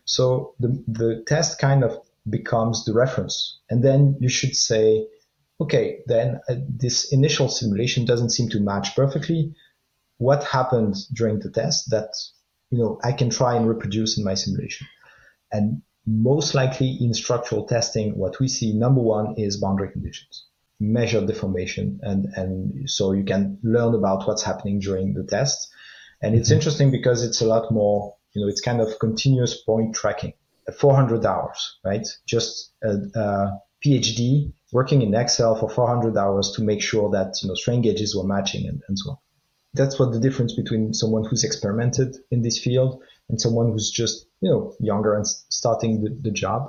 So the test kind of becomes the reference. And then you should say, okay, then this initial simulation doesn't seem to match perfectly. What happened during the test that, I can try and reproduce in my simulation? And most likely in structural testing, what we see, number one, is boundary conditions. Measure deformation, and so you can learn about what's happening during the test. And it's interesting because it's a lot more, it's kind of continuous point tracking. 400 hours, right? Just a PhD working in Excel for 400 hours to make sure that, strain gauges were matching and so on. That's what the difference between someone who's experimented in this field and someone who's just, younger and starting the job,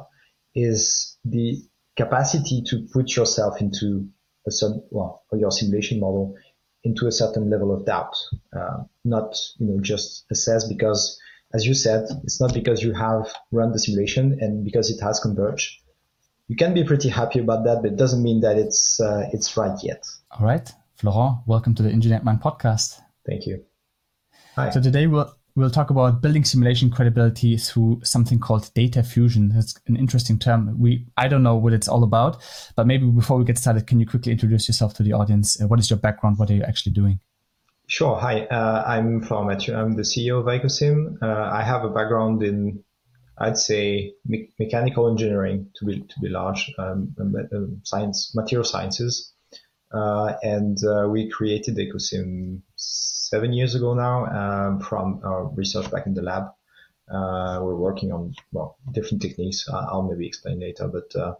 is the capacity to put yourself into or your simulation model into a certain level of doubt, not, just assess because, as you said, it's not because you have run the simulation and because it has converged. You can be pretty happy about that, but it doesn't mean that it's right yet. All right. Florent, welcome to the Engineered Mind podcast. Thank you. Hi. So today we'll talk about building simulation credibility through something called data fusion. That's an interesting term. I don't know what it's all about, but maybe before we get started, can you quickly introduce yourself to the audience? What is your background? What are you actually doing? Sure. Hi, I'm Florent Mathieu. I'm the CEO of Icosim. I have a background in, I'd say, mechanical engineering to be large, science, material sciences, and we created Icosim 7 years ago now from our research back in the lab. We're working on different techniques. I'll maybe explain later, but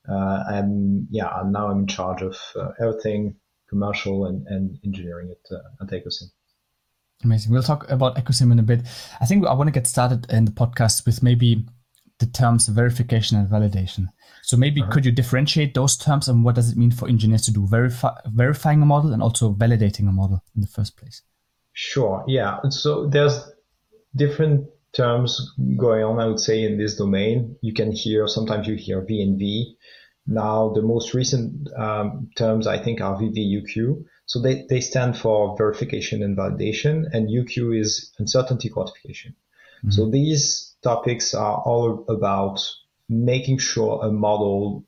I'm now in charge of everything commercial and engineering at Icosim. Amazing. We'll talk about Icosim in a bit. I think I want to get started in the podcast with maybe the terms verification and validation. So maybe could you differentiate those terms and what does it mean for engineers to do verifying a model and also validating a model in the first place? Sure. Yeah. So there's different terms going on, I would say, in this domain. Sometimes you hear V&V. Now, the most recent terms, I think, are VV-UQ. So they stand for verification and validation, and UQ is uncertainty quantification. Mm-hmm. So these topics are all about making sure a model,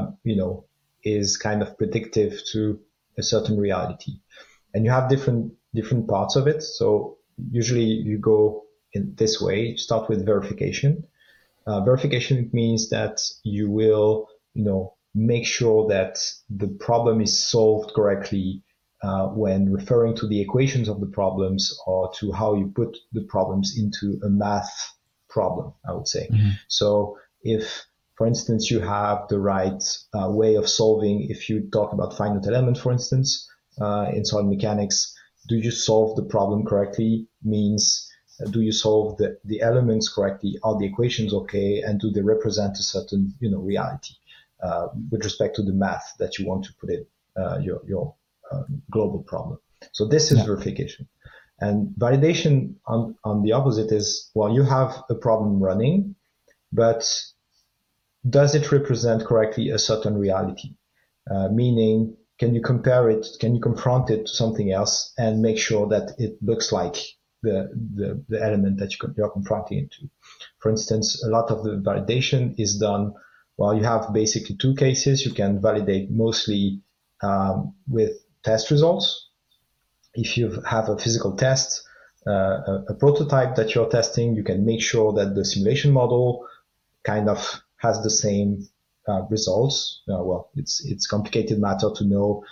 is kind of predictive to a certain reality. And you have different parts of it. So usually you go in this way, start with verification. Verification means that you will make sure that the problem is solved correctly when referring to the equations of the problems or to how you put the problems into a math problem, I would say. Mm-hmm. So if, for instance, you have the right way of solving, if you talk about finite element, for instance, in solid mechanics, do you solve the problem correctly? Means do you solve the elements correctly? Are the equations okay? And do they represent a certain reality with respect to the math that you want to put in your global problem? So this is verification. And validation on the opposite is, you have a problem running, but does it represent correctly a certain reality? Meaning, can you compare it? Can you confront it to something else and make sure that it looks like the element that you're confronting it to? For instance, a lot of the validation is done. You have basically two cases. You can validate mostly with test results. If you have a physical test, a prototype that you're testing, you can make sure that the simulation model kind of has the same results. It's complicated matter to know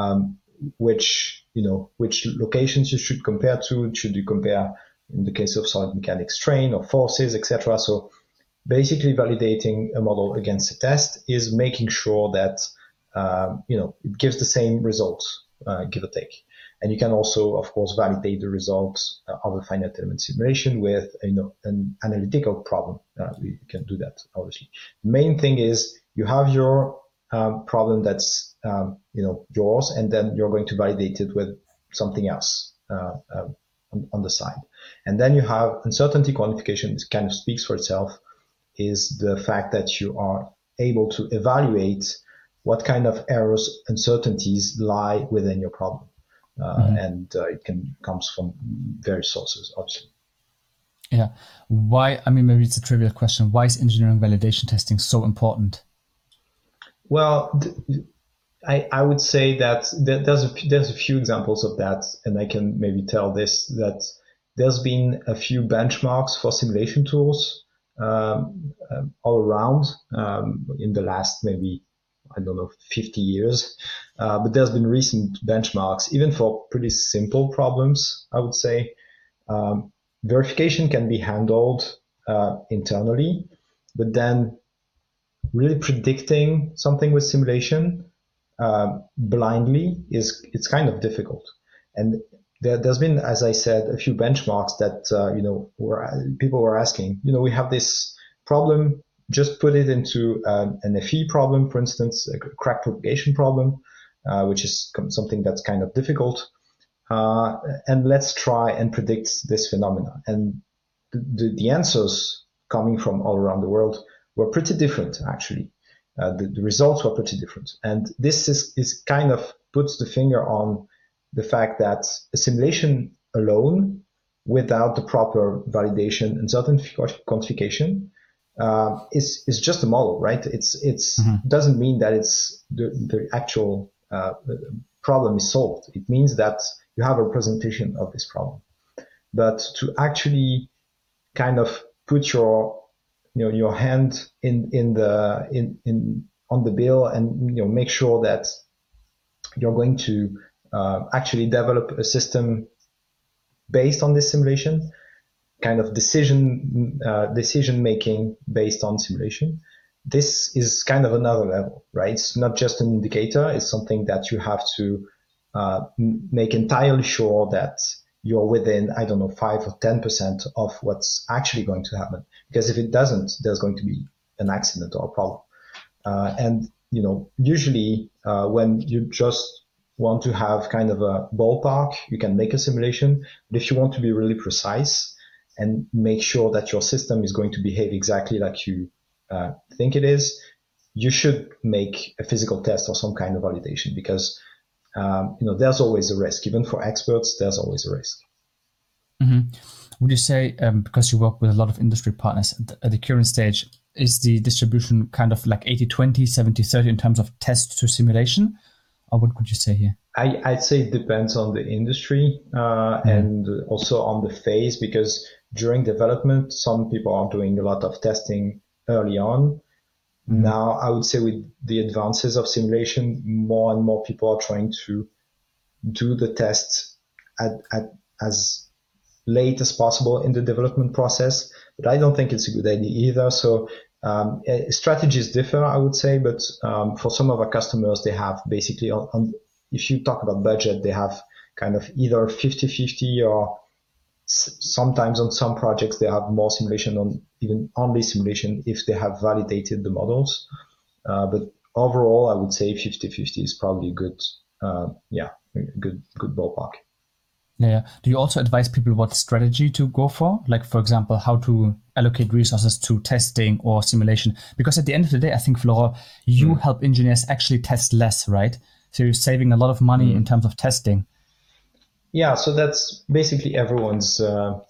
which locations you should compare to. Should you compare, in the case of solid mechanics, strain or forces, etc. So basically validating a model against a test is making sure that it gives the same results, give or take. And you can also, of course, validate the results of a finite element simulation with an analytical problem. We can do that, obviously. The main thing is you have your problem that's yours, and then you're going to validate it with something else on the side. And then you have uncertainty quantification. This kind of speaks for itself. Is the fact that you are able to evaluate what kind of errors, uncertainties lie within your problem. And it comes from various sources, obviously. Yeah. Why? I mean, maybe it's a trivial question. Why is engineering validation testing so important? Well, I would say that there's a few examples of that, and I can maybe tell this, that there's been a few benchmarks for simulation tools all around in the last maybe, I don't know, 50 years. But there's been recent benchmarks, even for pretty simple problems, I would say. Verification can be handled internally, but then really predicting something with simulation blindly it's kind of difficult. And there's been, as I said, a few benchmarks that people were asking. We have this problem. Just put it into an FE problem, for instance, a crack propagation problem, which is something that's kind of difficult. And let's try and predict this phenomena. And the answers coming from all around the world were pretty different, actually. The results were pretty different. And this is kind of puts the finger on the fact that a simulation alone, without the proper validation and certain quantification, is just a model, right? It's doesn't mean that it's the actual problem is solved. It means that you have a representation of this problem. But to actually kind of put your hand on the bill and make sure that you're going to actually develop a system based on this simulation, kind of decision making based on simulation. This is kind of another level, right? It's not just an indicator. It's something that you have to make entirely sure that you're within, I don't know, 5 or 10% of what's actually going to happen. Because if it doesn't, there's going to be an accident or a problem. And usually when you just want to have kind of a ballpark, you can make a simulation. But if you want to be really precise and make sure that your system is going to behave exactly like you think it is, you should make a physical test or some kind of validation, because there's always a risk. Even for experts, there's always a risk. Mm-hmm. Would you say, because you work with a lot of industry partners at the current stage, is the distribution kind of like 80-20, 70-30 in terms of test to simulation? Or what would you say here? I'd say it depends on the industry and also on the phase, because during development, some people are doing a lot of testing early on. Now, I would say with the advances of simulation, more and more people are trying to do the tests at as late as possible in the development process. But I don't think it's a good idea either. So strategies differ, I would say. But for some of our customers, they have basically, if you talk about budget, they have kind of either 50-50 or sometimes on some projects, they have more simulation on even only simulation if they have validated the models. But overall, I would say 50-50 is probably a good ballpark. Yeah. Do you also advise people what strategy to go for? Like, for example, how to allocate resources to testing or simulation? Because at the end of the day, I think, Florent, you help engineers actually test less, right? So you're saving a lot of money in terms of testing. Yeah, so that's basically everyone's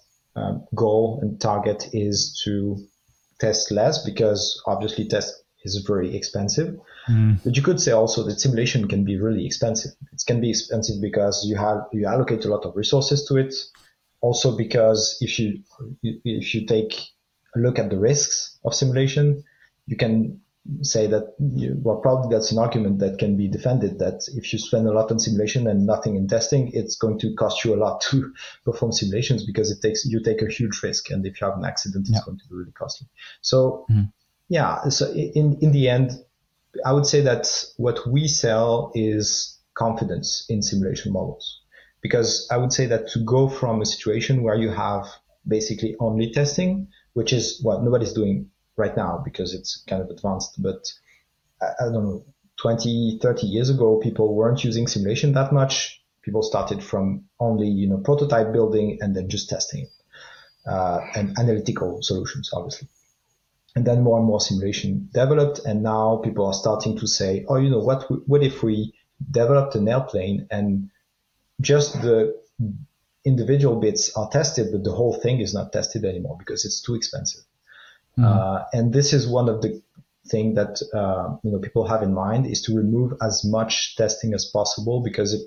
goal and target is to test less, because obviously test is very expensive. But you could say also that simulation can be really expensive. It can be expensive because you allocate a lot of resources to it. Also because if you take a look at the risks of simulation, you can say that, probably that's an argument that can be defended, that if you spend a lot on simulation and nothing in testing, it's going to cost you a lot to perform simulations, because you take a huge risk. And if you have an accident, it's going to be really costly. So so in the end, I would say that what we sell is confidence in simulation models, because I would say that to go from a situation where you have basically only testing, which is what nobody's doing right now because it's kind of advanced, but I don't know, 20, 30 years ago, people weren't using simulation that much. People started from only, prototype building and then just testing it, and analytical solutions, obviously. And then more and more simulation developed, and now people are starting to say, oh, what if we developed an airplane and just the individual bits are tested, but the whole thing is not tested anymore because it's too expensive. And this is one of the things that people have in mind, is to remove as much testing as possible, because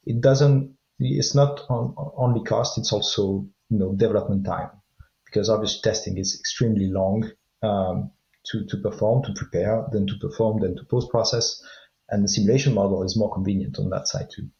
it's not only cost, it's also development time, because obviously testing is extremely long to perform, to prepare, then to perform, then to post-process, and the simulation model is more convenient on that side too.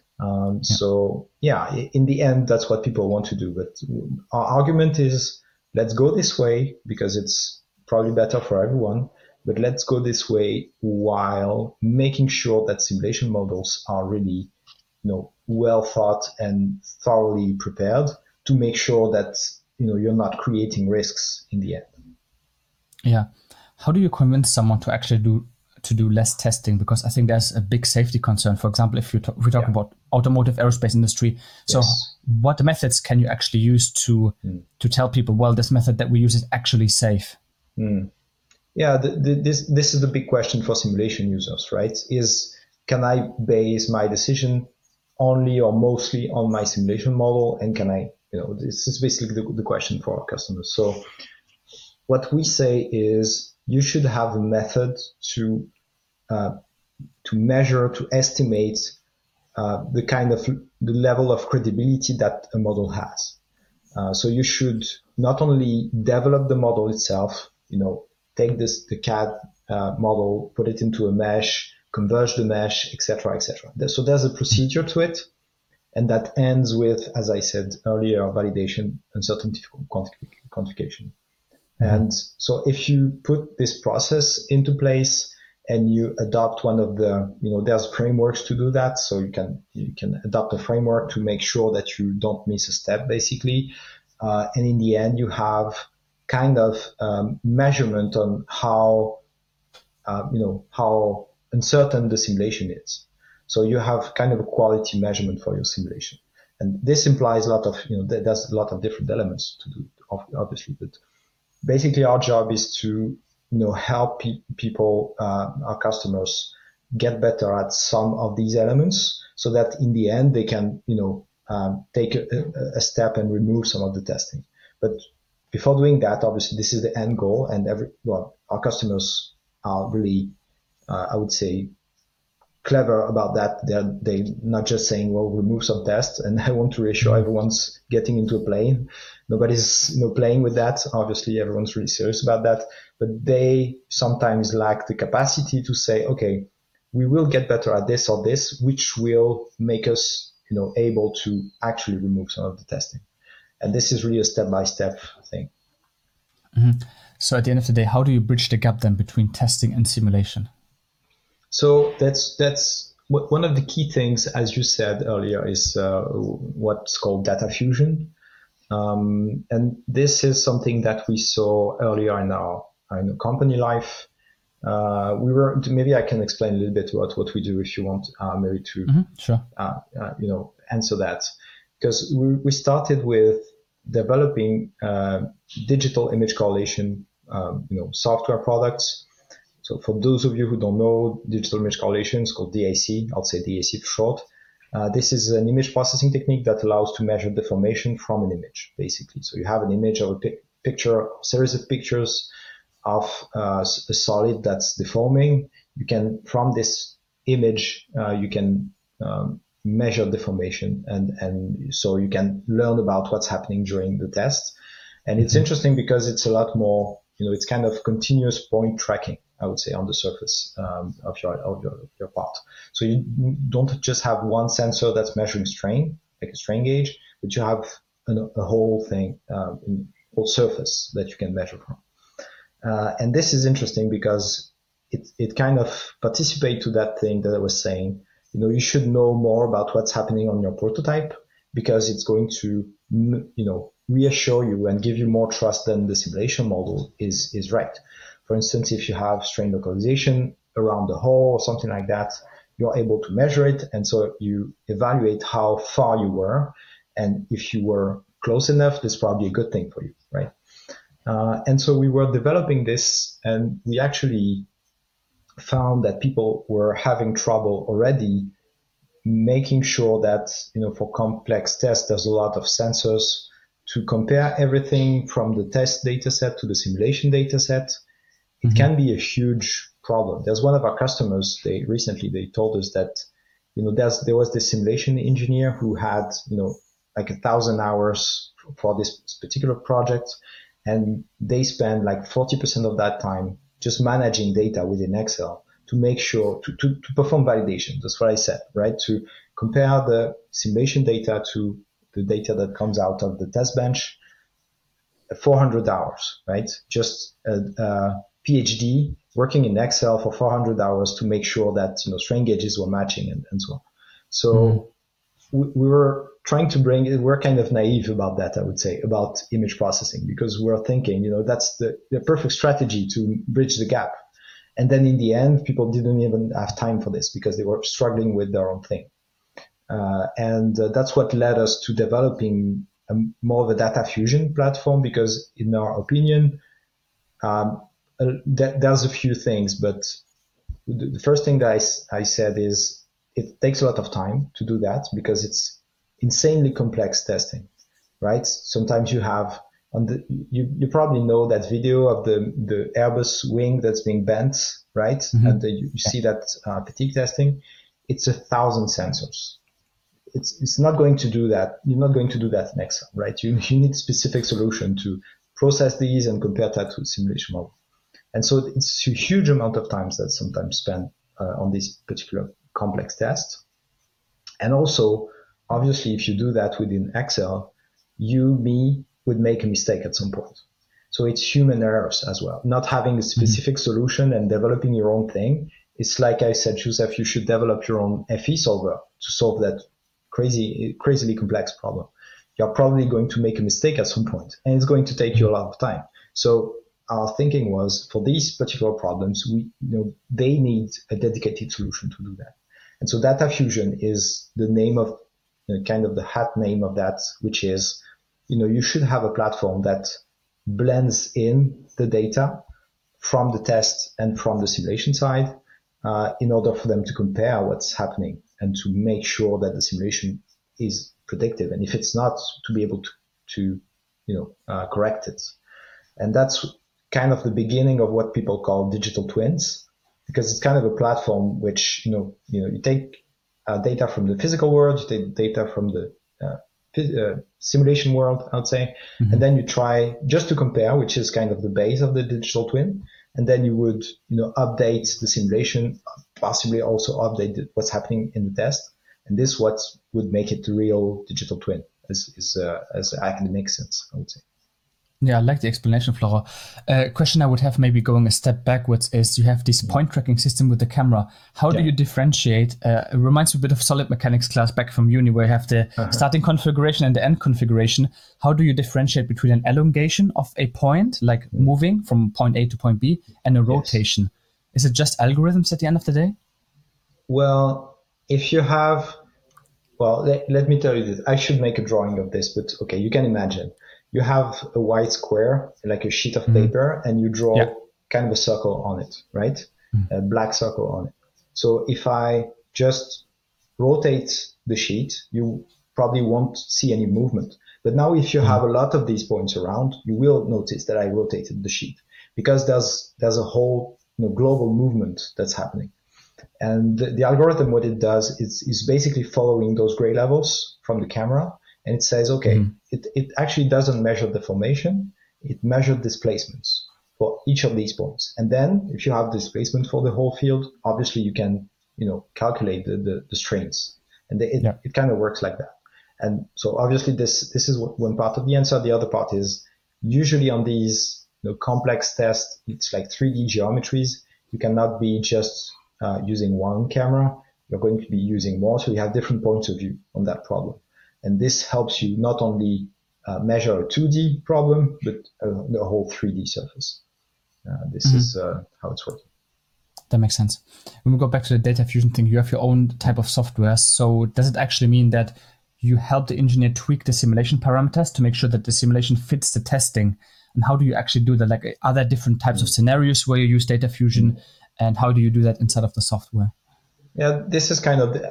So in the end, that's what people want to do. But our argument is, let's go this way because it's probably better for everyone. But let's go this way while making sure that simulation models are really, well thought and thoroughly prepared to make sure that you're not creating risks in the end. Yeah. How do you convince someone to actually do less testing? Because I think there's a big safety concern. For example, if we're talking about automotive aerospace industry. So what methods can you actually use to tell people, well, this method that we use is actually safe? Yeah, this is the big question for simulation users, right? Can I base my decision only or mostly on my simulation model? And can I, this is basically the question for our customers. So what we say is, you should have a method to measure, to estimate the level of credibility that a model has. So you should not only develop the model itself, take the CAD model, put it into a mesh, converge the mesh, etc., etc. So there's a procedure to it, and that ends with, as I said earlier, validation, uncertainty, quantification. And so if you put this process into place and you adopt one of the, there's frameworks to do that. So you can adopt a framework to make sure that you don't miss a step, basically. And in the end, you have kind of measurement on how uncertain the simulation is. So you have kind of a quality measurement for your simulation. And this implies a lot of, there's a lot of different elements to do, obviously, but basically our job is to, help people, our customers, get better at some of these elements so that in the end they can, take a step and remove some of the testing. But before doing that, obviously this is the end goal, and our customers are really, I would say, clever about that. They're not just saying, well, remove some tests, and I want to reassure everyone's getting into a plane. Nobody's playing with that. Obviously, everyone's really serious about that, but they sometimes lack the capacity to say, okay, we will get better at this or this, which will make us, able to actually remove some of the testing. And this is really a step-by-step thing. Mm-hmm. So at the end of the day, how do you bridge the gap then between testing and simulation? So that's one of the key things, as you said earlier, is what's called data fusion. And this is something that we saw earlier in our company life. Maybe I can explain a little bit about what we do if you want, maybe to, sure. Answer that. Because we started with developing digital image correlation, software products. So for those of you who don't know, digital image correlation is called DIC. I'll say DIC for short. This is an image processing technique that allows to measure deformation from an image, basically. So you have an image of a picture, a series of pictures of a solid that's deforming. You can, from this image, you can measure deformation, and so you can learn about what's happening during the test. And it's interesting because it's a lot more, it's kind of continuous point tracking, I would say, on the surface of your part. So you don't just have one sensor that's measuring strain, like a strain gauge, but you have a whole thing, whole surface that you can measure from. And this is interesting because it kind of participates to that thing that I was saying. You should know more about what's happening on your prototype, because it's going to, reassure you and give you more trust than the simulation model is right. For instance, if you have strain localization around the hole or something like that, you're able to measure it. And so you evaluate how far you were. And if you were close enough, that's probably a good thing for you, right? And so we were developing this, and we actually found that people were having trouble already making sure that, for complex tests, there's a lot of sensors to compare everything from the test data set to the simulation data set. It can be a huge problem. There's one of our customers, they told us that, there was this simulation engineer who had, like 1,000 hours for this particular project. And they spend like 40% of that time just managing data within Excel to make sure to perform validation. That's what I said, right? To compare the simulation data to the data that comes out of the test bench. 400 hours, right? Just a PhD working in Excel for 400 hours to make sure that, strain gauges were matching and so on. So we were trying to we're kind of naive about that, I would say, about image processing, because we're thinking, that's the perfect strategy to bridge the gap. And then in the end, people didn't even have time for this because they were struggling with their own thing. And that's what led us to developing more of a data fusion platform, because in our opinion, there's a few things, but the first thing that I said is it takes a lot of time to do that because it's insanely complex testing, right? Sometimes you have you probably know that video of the Airbus wing that's being bent, right? Mm-hmm. And you see that fatigue testing. It's 1,000 sensors. It's not going to do that. You're not going to do that in Excel, right? You need a specific solution to process these and compare that to a simulation model. And so it's a huge amount of time that's sometimes spent on this particular complex test. And also, obviously, if you do that within Excel, me would make a mistake at some point. So it's human errors as well. Not having a specific solution and developing your own thing. It's like I said, Joseph, you should develop your own FE solver to solve that crazily complex problem. You're probably going to make a mistake at some point, and it's going to take you a lot of time. So our thinking was, for these particular problems, they need a dedicated solution to do that. And so Data Fusion is the name of, kind of the hat name of that, which is, you should have a platform that blends in the data from the test and from the simulation side, in order for them to compare what's happening and to make sure that the simulation is predictive. And if it's not, to be able to correct it. And that's kind of the beginning of what people call digital twins, because it's kind of a platform which, you take data from the physical world, you take data from the simulation world, I would say, and then you try just to compare, which is kind of the base of the digital twin. And then you would, update the simulation, possibly also update what's happening in the test. And this what would make it the real digital twin, as academic sense, I would say. Yeah, I like the explanation, Flora. Question I would have, maybe going a step backwards, is you have this point tracking system with the camera. How do you differentiate? It reminds me a bit of solid mechanics class back from uni, where you have the starting configuration and the end configuration. How do you differentiate between an elongation of a point, like moving from point A to point B, and a rotation? Is it just algorithms at the end of the day? Well, if you have... Well, let me tell you this. I should make a drawing of this, but okay, you can imagine. You have a white square, like a sheet of paper, and you draw kind of a circle on it, right? A black circle on it. So if I just rotate the sheet, you probably won't see any movement. But now if you have a lot of these points around, you will notice that I rotated the sheet, because there's a whole global movement that's happening. And the algorithm, what it does is basically following those gray levels from the camera. And it says, okay, it actually doesn't measure deformation. It measured displacements for each of these points. And then if you have displacement for the whole field, obviously you can, calculate the strains. And it kind of works like that. And so obviously this is one part of the answer. The other part is usually on these complex tests, it's like 3D geometries. You cannot be just using one camera. You're going to be using more. So you have different points of view on that problem. And this helps you not only measure a 2D problem, but the whole 3D surface. This is how it's working. That makes sense. When we go back to the data fusion thing, you have your own type of software. So does it actually mean that you help the engineer tweak the simulation parameters to make sure that the simulation fits the testing? And how do you actually do that? Like, are there different types of scenarios where you use data fusion? And how do you do that inside of the software? Yeah, this is kind of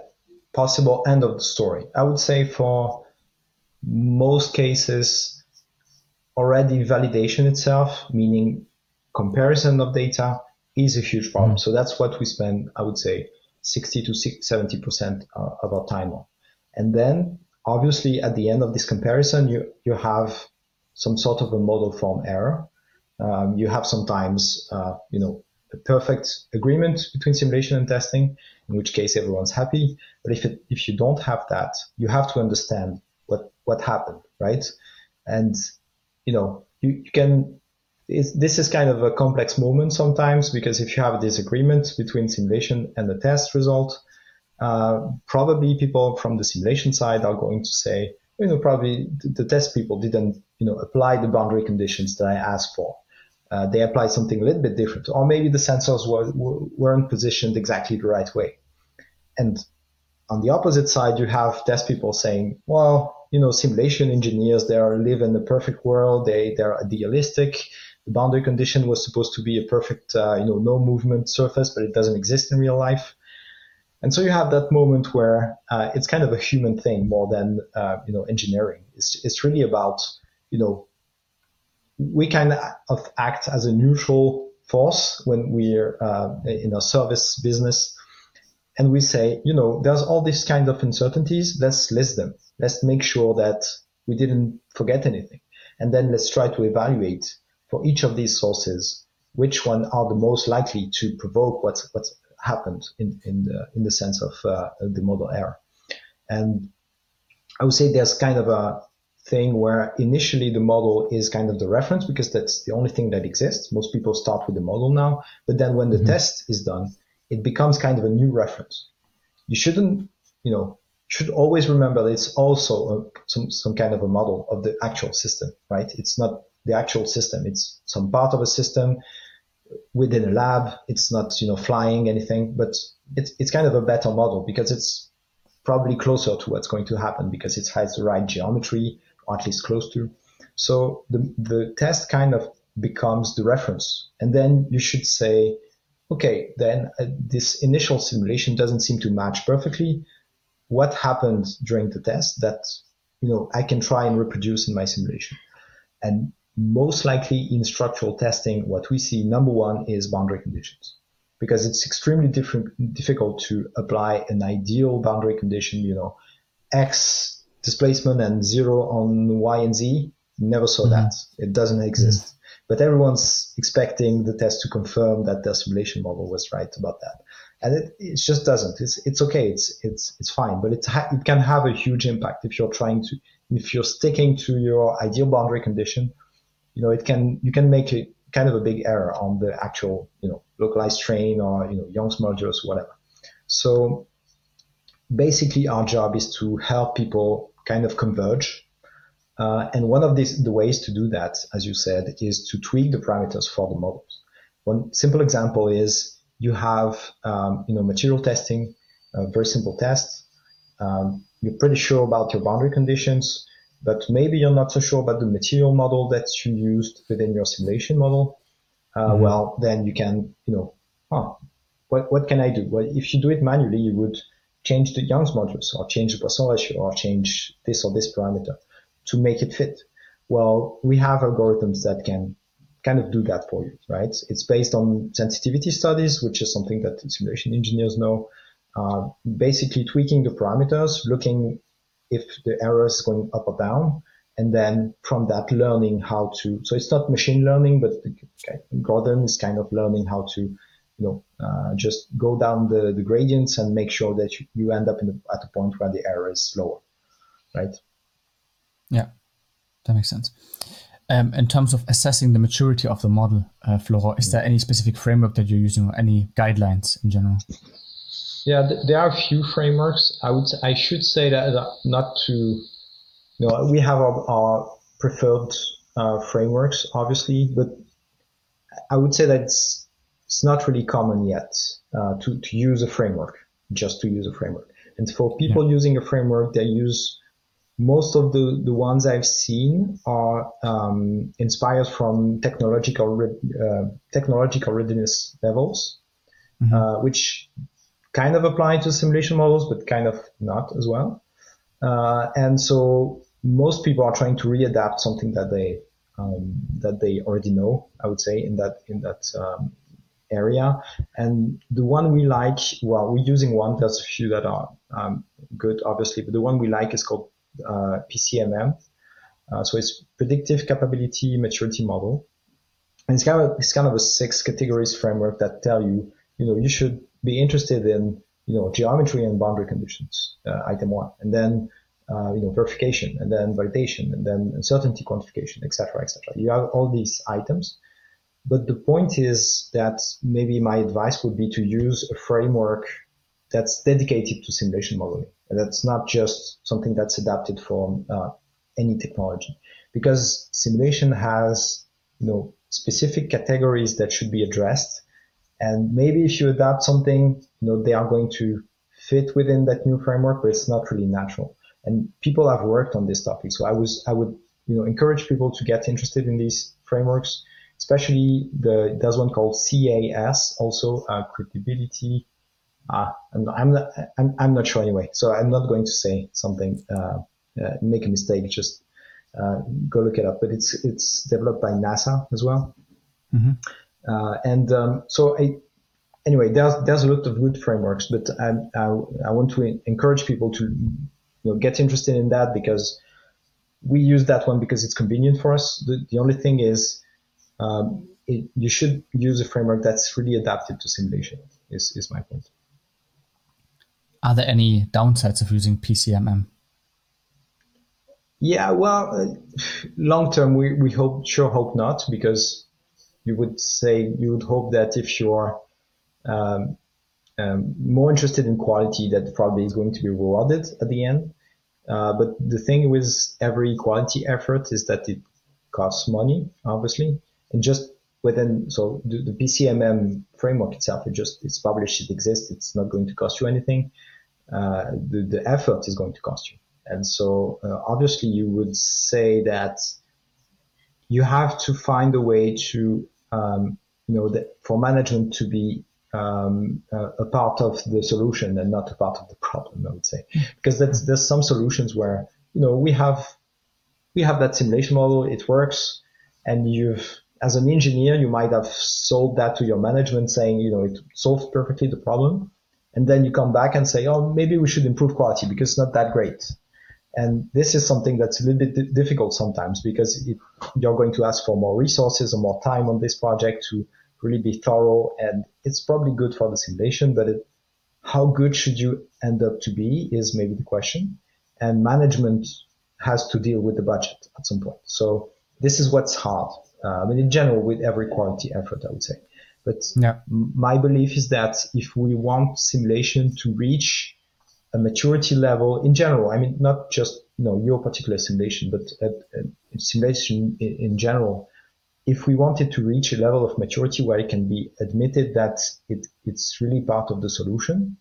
possible end of the story. I would say for most cases, already validation itself, meaning comparison of data, is a huge problem. So that's what we spend, I would say, 60 to 70% of our time on. And then obviously at the end of this comparison, you have some sort of a model form error. You have sometimes, a perfect agreement between simulation and testing, in which case everyone's happy. But if you don't have that, you have to understand what happened, right? And, you can, this is kind of a complex moment sometimes, because if you have a disagreement between simulation and the test result, probably people from the simulation side are going to say, probably the test people didn't, apply the boundary conditions that I asked for. They applied something a little bit different, or maybe the sensors weren't positioned exactly the right way. And on the opposite side, you have test people saying, well, simulation engineers, they live in the perfect world. They're idealistic. The boundary condition was supposed to be a perfect, no movement surface, but it doesn't exist in real life. And so you have that moment where it's kind of a human thing more than, engineering. It's really about, we kind of act as a neutral force when we're in a service business. And we say, there's all these kind of uncertainties. Let's list them. Let's make sure that we didn't forget anything. And then let's try to evaluate for each of these sources, which one are the most likely to provoke what's happened in the sense of the model error. And I would say there's kind of a thing where initially the model is kind of the reference, because that's the only thing that exists. Most people start with the model now, but then when the test is done, it becomes kind of a new reference. You shouldn't, should always remember that it's also some kind of a model of the actual system, right? It's not the actual system. It's some part of a system within a lab. It's not, flying anything, but it's kind of a better model because it's probably closer to what's going to happen because it has the right geometry, or at least close to. So the test kind of becomes the reference. And then you should say, okay, then this initial simulation doesn't seem to match perfectly. What happened during the test that, I can try and reproduce in my simulation? And most likely in structural testing, what we see, number one, is boundary conditions, because it's extremely difficult to apply an ideal boundary condition, X displacement and 0 on Y and Z. Never saw that. It doesn't exist. But everyone's expecting the test to confirm that their simulation model was right about that. And it just doesn't. It's okay. It's fine. But it can have a huge impact if you're sticking to your ideal boundary condition. You can make a kind of a big error on the actual, localized strain or, Young's modulus, whatever. So basically our job is to help people kind of converge. And one of the ways to do that, as you said, is to tweak the parameters for the models. One simple example is you have, material testing, a very simple test. You're pretty sure about your boundary conditions, but maybe you're not so sure about the material model that you used within your simulation model. Well, then you can, what can I do? Well, if you do it manually, you would change the Young's modulus or change the Poisson ratio or change this or this parameter to make it fit. Well, we have algorithms that can kind of do that for you, right? It's based on sensitivity studies, which is something that simulation engineers know. Basically tweaking the parameters, looking if the error is going up or down, and then from that learning how to, so it's not machine learning, but the algorithm is kind of learning how to, just go down the gradients and make sure that you end up at a point where the error is lower, right? Yeah, that makes sense. In terms of assessing the maturity of the model, Florent, is there any specific framework that you're using or any guidelines in general? Yeah, there are a few frameworks. I should say that not to, we have our preferred frameworks, obviously, but I would say that it's not really common yet to use a framework, just to use a framework. And for people using a framework, they use, most of the ones I've seen are inspired from technological readiness levels, which kind of apply to simulation models, but kind of not as well. And so most people are trying to readapt something that they already know, I would say, in that area. And the one we like, well, we're using one. There's a few that are good, obviously, but the one we like is called PCMM. So it's Predictive Capability Maturity Model. And it's kind of a 6 categories framework that tell you, you should be interested in, geometry and boundary conditions, item 1, and then, verification, and then validation, and then uncertainty quantification, etc., etc. You have all these items. But the point is that maybe my advice would be to use a framework that's dedicated to simulation modeling. And that's not just something that's adapted for any technology. Because simulation has, specific categories that should be addressed. And maybe if you adapt something, they are going to fit within that new framework, but it's not really natural. And people have worked on this topic. So I would encourage people to get interested in these frameworks. Especially there's one called CAS, also credibility. I'm not sure anyway, so I'm not going to say something, make a mistake. Just go look it up. But it's developed by NASA as well. Mm-hmm. Anyway, there's a lot of good frameworks, but I want to encourage people to get interested in that because we use that one because it's convenient for us. The only thing is. You should use a framework that's really adapted to simulation, is my point. Are there any downsides of using PCMM? Yeah, well, long term, we sure hope not, because you would hope that if you're more interested in quality, that probably is going to be rewarded at the end. But the thing with every quality effort is that it costs money, obviously. And just so the PCMM framework itself, it's published, it exists, it's not going to cost you anything. The effort is going to cost you. And so obviously you would say that you have to find a way to, for management to be a part of the solution and not a part of the problem, I would say. Because there's some solutions where, we have that simulation model, it works, and as an engineer, you might have sold that to your management saying, it solves perfectly the problem. And then you come back and say, oh, maybe we should improve quality because it's not that great. And this is something that's a little bit difficult sometimes because you're going to ask for more resources or more time on this project to really be thorough. And it's probably good for the simulation, but how good should you end up to be is maybe the question. And management has to deal with the budget at some point. So this is what's hard. In general, with every quality effort, I would say. But my belief is that if we want simulation to reach a maturity level in general, not just your particular simulation, but simulation in general, if we want it to reach a level of maturity where it can be admitted that it's really part of the solution,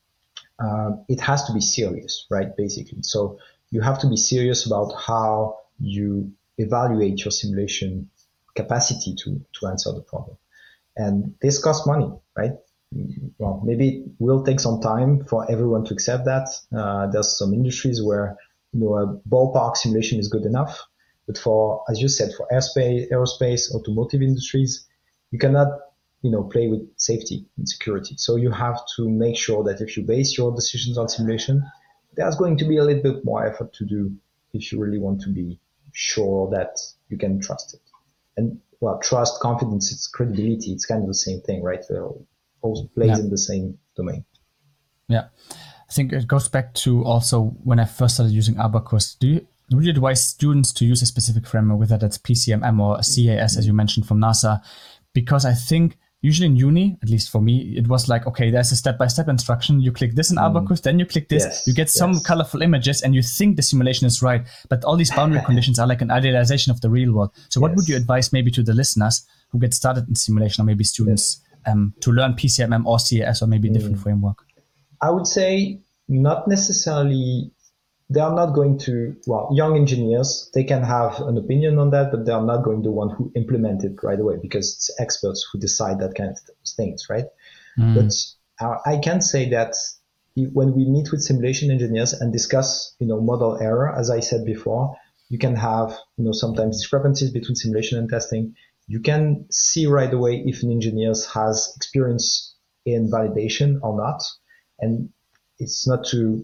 it has to be serious, right? Basically. So you have to be serious about how you evaluate your simulation capacity to answer the problem. And this costs money, right? Well, maybe it will take some time for everyone to accept that. There's some industries where, a ballpark simulation is good enough. But as you said, for aerospace, automotive industries, you cannot, play with safety and security. So you have to make sure that if you base your decisions on simulation, there's going to be a little bit more effort to do if you really want to be sure that you can trust it. And trust, confidence, it's credibility. It's kind of the same thing, right? It also plays in the same domain. Yeah. I think it goes back to also when I first started using Abacus. Would you advise students to use a specific framework, whether that's PCMM or CAS, as you mentioned from NASA? Because I think usually in uni, at least for me, it was like, okay, there's a step-by-step instruction. You click this in Abacus, then you click this, you get some colorful images and you think the simulation is right. But all these boundary conditions are like an idealization of the real world. So what would you advise maybe to the listeners who get started in simulation, or maybe students to learn PCMM or CAS or maybe a different framework? I would say not necessarily. They are not going to, young engineers, they can have an opinion on that, but they are not going to want who implement it right away because it's experts who decide that kind of things, right? But I can say that when we meet with simulation engineers and discuss, model error, as I said before, you can have, sometimes discrepancies between simulation and testing. You can see right away if an engineer has experience in validation or not. And it's not to,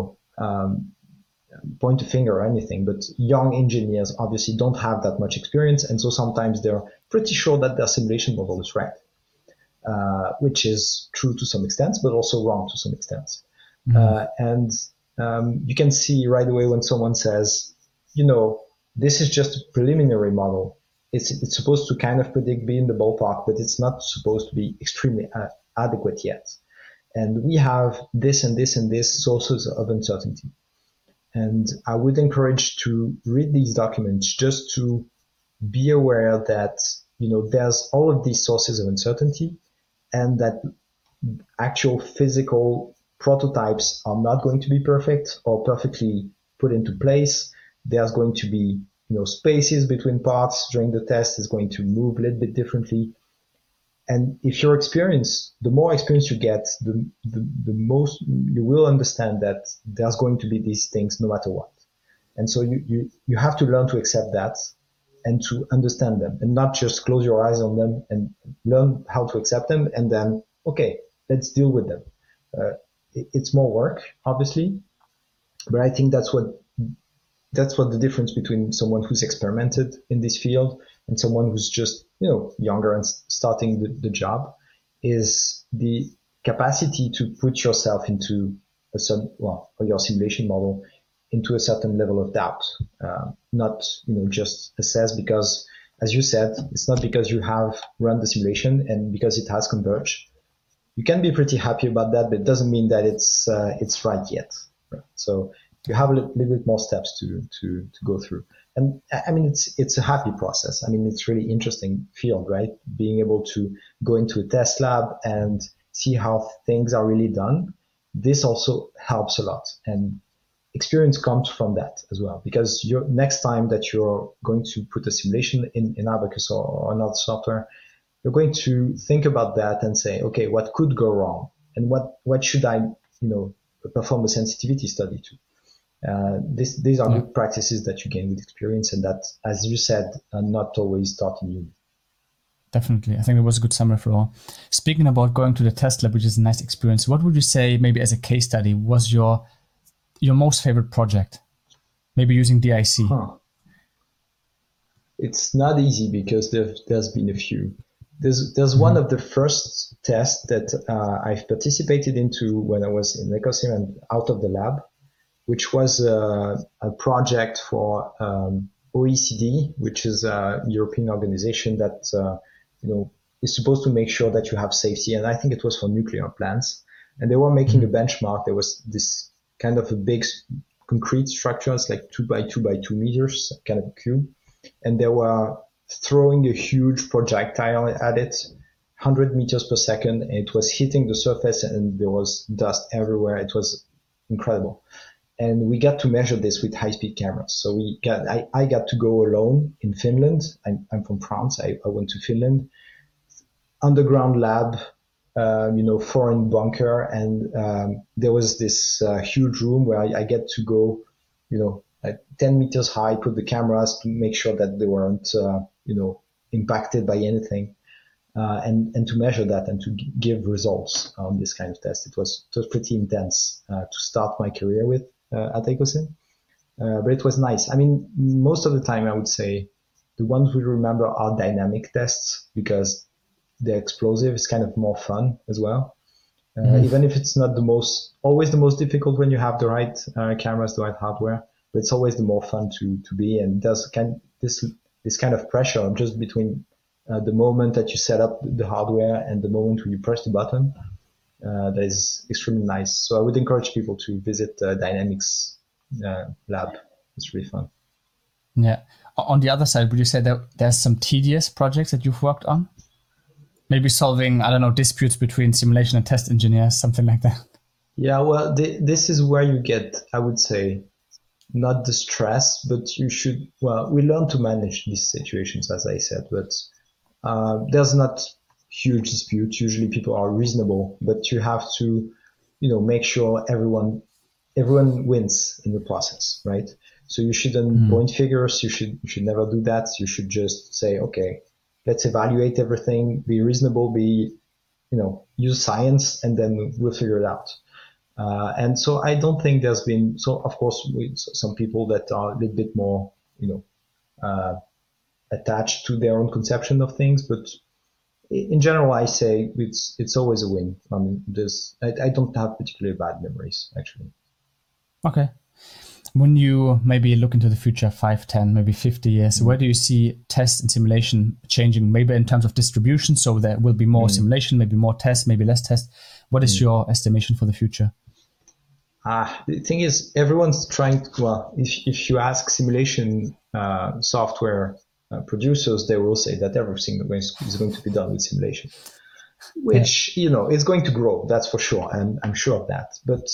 point a finger or anything, but young engineers obviously don't have that much experience. And so sometimes they're pretty sure that their simulation model is right, which is true to some extent, but also wrong to some extent. And you can see right away when someone says, this is just a preliminary model. It's supposed to kind of predict, be in the ballpark, but it's not supposed to be extremely adequate yet. And we have this and this and this sources of uncertainty. And I would encourage to read these documents just to be aware that, there's all of these sources of uncertainty and that actual physical prototypes are not going to be perfect or perfectly put into place. There's going to be, spaces between parts during the test is going to move a little bit differently. And if you're experienced, the more experience you get, the most you will understand that there's going to be these things no matter what. And so you have to learn to accept that and to understand them and not just close your eyes on them and learn how to accept them. And then, okay, let's deal with them. It's more work, obviously, but I think that's what the difference between someone who's experimented in this field and someone who's just, younger and starting the job is the capacity to put yourself into or your simulation model into a certain level of doubt, not, just assess because, as you said, it's not because you have run the simulation and because it has converged. You can be pretty happy about that, but it doesn't mean that it's right yet. Right? So you have a little bit more steps to go through. And I mean, it's a happy process. I mean, it's really interesting field, right? Being able to go into a test lab and see how things are really done. This also helps a lot. And experience comes from that as well, because next time that you're going to put a simulation in Abacus or another software, you're going to think about that and say, okay, what could go wrong? And what should I, perform a sensitivity study to? These are good practices that you gain with experience and that, as you said, are not always taught in uni. Definitely. I think it was a good summary for all. Speaking about going to the test lab, which is a nice experience, what would you say, maybe as a case study, was your most favorite project? Maybe using DIC. It's not easy because there's been a few. There's one of the first tests that I've participated into when I was in Ecosim and out of the lab, which was a project for OECD, which is a European organization that is supposed to make sure that you have safety. And I think it was for nuclear plants. And they were making a benchmark. There was this kind of a big concrete structure. It's like 2 by 2 by 2 meters, kind of a cube. And they were throwing a huge projectile at it, 100 meters per second. And it was hitting the surface and there was dust everywhere. It was incredible. And we got to measure this with high-speed cameras. So I got to go alone in Finland. I'm from France. I went to Finland, underground lab, foreign bunker. And there was this huge room where I get to go, like 10 meters high, put the cameras to make sure that they weren't, impacted by anything. And to measure that and to give results on this kind of test. It was pretty intense to start my career with. At Ecosim. But it was nice. I mean, most of the time I would say the ones we remember are dynamic tests because the explosive is kind of more fun as well. Even if it's not always the most difficult when you have the right cameras, the right hardware, but it's always the more fun to be. And there's this kind of pressure just between the moment that you set up the hardware and the moment when you press the button. That is extremely nice. So I would encourage people to visit Dynamics lab. It's really fun. Yeah. On the other side, would you say that there's some tedious projects that you've worked on? Maybe solving, disputes between simulation and test engineers, something like that. Yeah, well, this is where you get, I would say, not the stress, but we learn to manage these situations, as I said, but there's not huge disputes. Usually people are reasonable, but you have to, make sure everyone wins in the process, right? So you shouldn't point figures. You should never do that. You should just say, okay, let's evaluate everything, be reasonable, use science, and then we'll figure it out. And so I don't think there's been, so of course, some people that are a little bit more, attached to their own conception of things, but in general, I say it's always a win. I mean, I don't have particularly bad memories, actually. Okay. When you maybe look into the future, 5, 10, maybe 50 years, where do you see test and simulation changing, maybe in terms of distribution? So there will be more simulation, maybe more tests, maybe less tests. What is your estimation for the future? The thing is, everyone's trying to, if you ask simulation software producers, they will say that everything is going to be done with simulation, which, is going to grow, that's for sure. And I'm sure of that. But,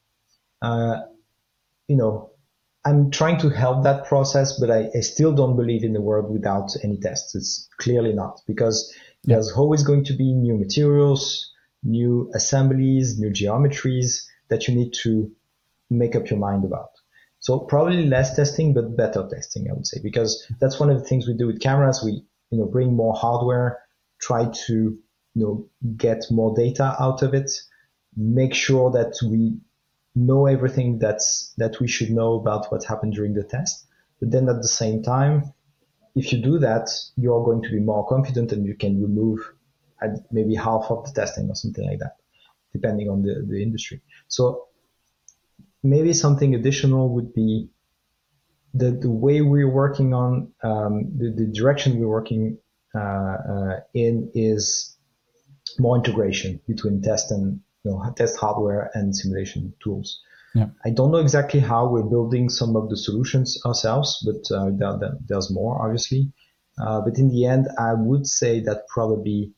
I'm trying to help that process, but I still don't believe in the world without any tests. It's clearly not, because there's always going to be new materials, new assemblies, new geometries that you need to make up your mind about. So probably less testing, but better testing, I would say, because that's one of the things we do with cameras. We, bring more hardware, try to, get more data out of it, make sure that we know everything that we should know about what happened during the test. But then at the same time, if you do that, you're going to be more confident and you can remove maybe half of the testing or something like that, depending on the industry. So maybe something additional would be the way we're working on, the direction we're working in is more integration between test and test hardware and simulation tools. Yeah. I don't know exactly how we're building some of the solutions ourselves, but there's more, obviously. But in the end, I would say that probably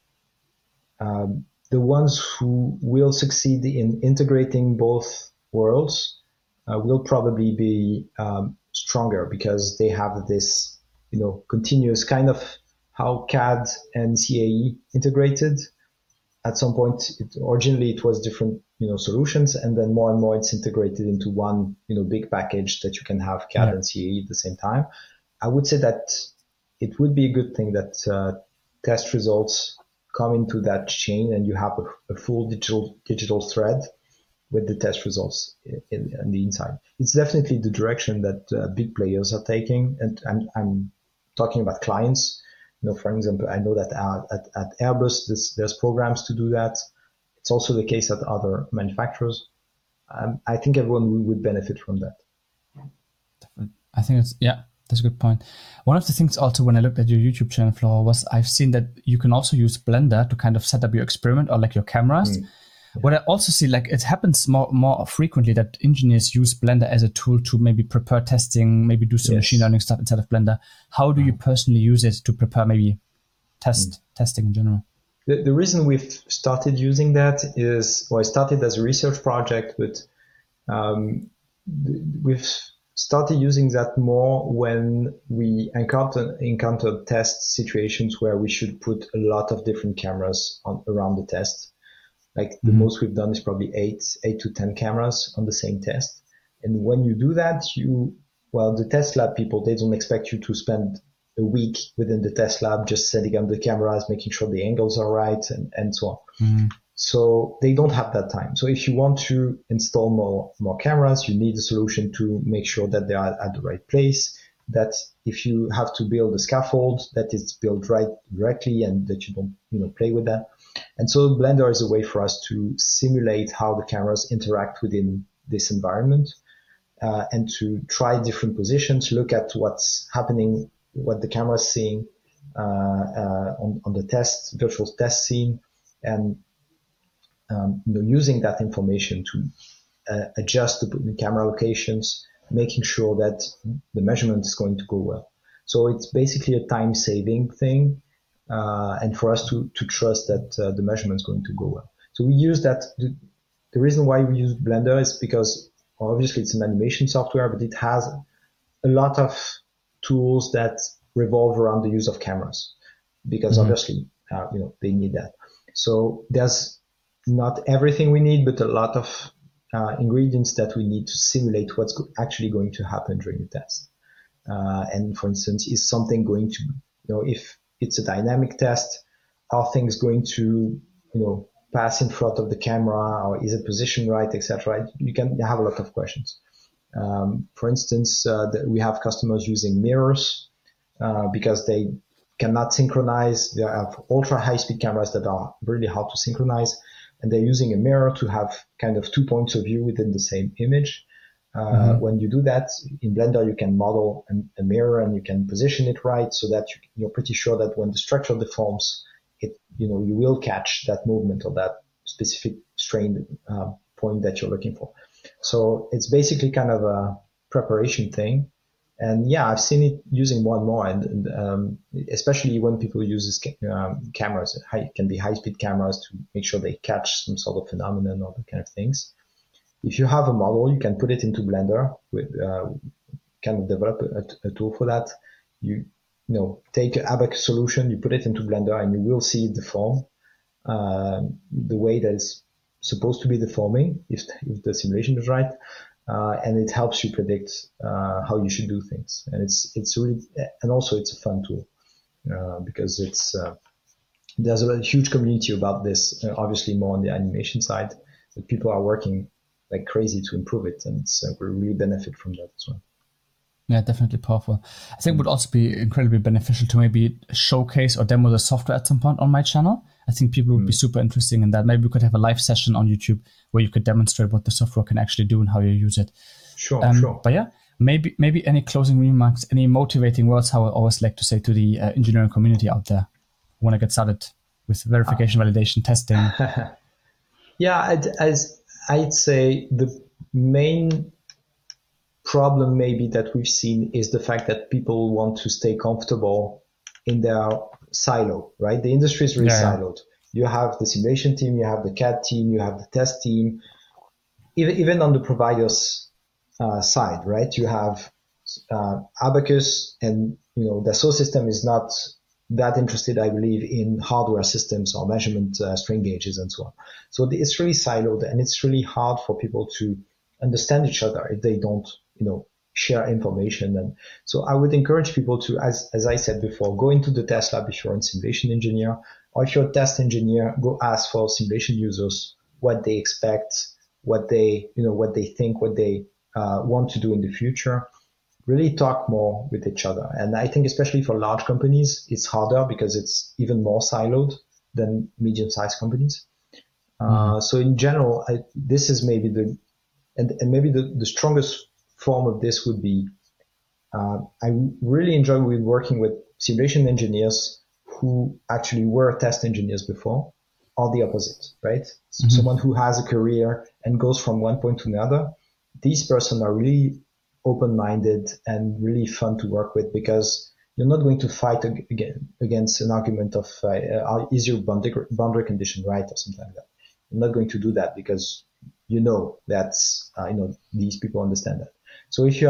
the ones who will succeed in integrating both worlds will probably be stronger, because they have this, continuous kind of how CAD and CAE integrated. At some point, originally it was different, solutions, and then more and more it's integrated into one, big package that you can have CAD and CAE at the same time. I would say that it would be a good thing that test results come into that chain and you have a full digital thread with the test results in the inside. It's definitely the direction that big players are taking, and I'm talking about clients. For example, I know that at Airbus, there's programs to do that. It's also the case at other manufacturers. I think everyone would benefit from that. I think that's a good point. One of the things also when I looked at your YouTube channel, Flora, was I've seen that you can also use Blender to kind of set up your experiment or like your cameras. Yeah. What I also see, like it happens more frequently that engineers use Blender as a tool to maybe prepare testing, maybe do some machine learning stuff inside of Blender. How do you personally use it to prepare maybe testing in general? The reason we've started using that is, it started as a research project, but we've started using that more when we encountered test situations where we should put a lot of different cameras around the test. Like the most we've done is probably 8 to 10 cameras on the same test. And when you do that, the test lab people, they don't expect you to spend a week within the test lab just setting up the cameras, making sure the angles are right and so on. So they don't have that time. So if you want to install more cameras, you need a solution to make sure that they are at the right place, that if you have to build a scaffold, that it's built right directly and that you don't, play with that. And so Blender is a way for us to simulate how the cameras interact within this environment, and to try different positions, look at what's happening, what the camera is seeing on the virtual test scene, and using that information to adjust the camera locations, making sure that the measurement is going to go well. So it's basically a time-saving thing. And for us to trust that the measurement is going to go well. So we use that. The reason why we use Blender is because obviously it's an animation software, but it has a lot of tools that revolve around the use of cameras. Because obviously they need that. So there's not everything we need, but a lot of ingredients that we need to simulate what's actually going to happen during the test. And for instance, is something going to, if it's a dynamic test, are things going to, pass in front of the camera, or is it positioned right, etc. You can have a lot of questions. For instance, we have customers using mirrors because they cannot synchronize. They have ultra high-speed cameras that are really hard to synchronize, and they're using a mirror to have kind of 2 points of view within the same image. When you do that in Blender, you can model a mirror and you can position it right so that you're pretty sure that when the structure deforms, you will catch that movement or that specific strain point that you're looking for. So it's basically kind of a preparation thing. And yeah, I've seen it using more and more, and especially when people use cameras. It can be high-speed cameras to make sure they catch some sort of phenomenon or that kind of things. If you have a model, you can put it into Blender with kind of develop a tool for that. You take an Abacus solution, you put it into Blender, and you will see it deform the way that it's supposed to be deforming if the simulation is right, and it helps you predict how you should do things. And it's really, and also it's a fun tool because there's a huge community about this. Obviously, more on the animation side, but people are working like crazy to improve it, and we really benefit from that as well. Yeah, definitely powerful. I think it would also be incredibly beneficial to maybe showcase or demo the software at some point on my channel. I think people would be super interested in that. Maybe we could have a live session on YouTube where you could demonstrate what the software can actually do and how you use it. Sure. But yeah, maybe any closing remarks, any motivating words, how I always like to say to the engineering community out there who want to get started with verification, validation, testing. Yeah, I'd say the main problem maybe that we've seen is the fact that people want to stay comfortable in their silo, right? The industry is really siloed. You have the simulation team, you have the CAD team, you have the test team. Even on the provider's side, right? You have Abacus, and the Dassault system is not that interested, I believe, in hardware systems or measurement strain gauges and so on. So it's really siloed, and it's really hard for people to understand each other if they don't, share information. And so I would encourage people to, as I said before, go into the test lab if you're a simulation engineer, or if you're a test engineer, go ask for simulation users what they expect, what they think, what they want to do in the future. Really talk more with each other. And I think especially for large companies, it's harder because it's even more siloed than medium-sized companies. So in general, this is maybe maybe the strongest form of this would be, I really enjoy working with simulation engineers who actually were test engineers before, or the opposite, right? Someone who has a career and goes from one point to another. These persons are really open-minded and really fun to work with, because you're not going to fight against an argument of is your boundary condition right or something like that. You're not going to do that because that's these people understand that. So if you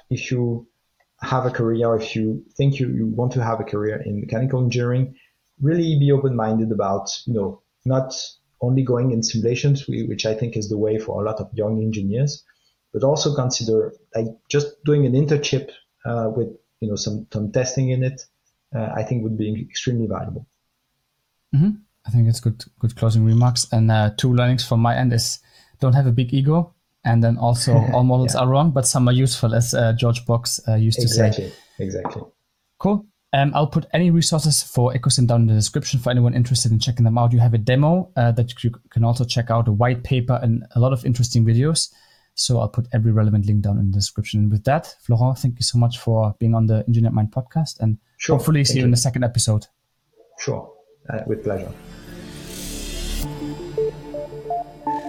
have a career, if you think you want to have a career in mechanical engineering, really be open-minded about not only going in simulations, which I think is the way for a lot of young engineers, but also consider like just doing an internship with some testing in it. I think would be extremely valuable. Mm-hmm. I think it's good closing remarks. And two learnings from my end is don't have a big ego, and then also all models are wrong, but some are useful, as George Box used to say. Exactly. Cool. I'll put any resources for EcoSim down in the description for anyone interested in checking them out. You have a demo that you can also check out, a white paper, and a lot of interesting videos. So I'll put every relevant link down in the description. And with that, Florent, thank you so much for being on the Engineered Mind podcast, and hopefully see you in the second episode. Sure, with pleasure.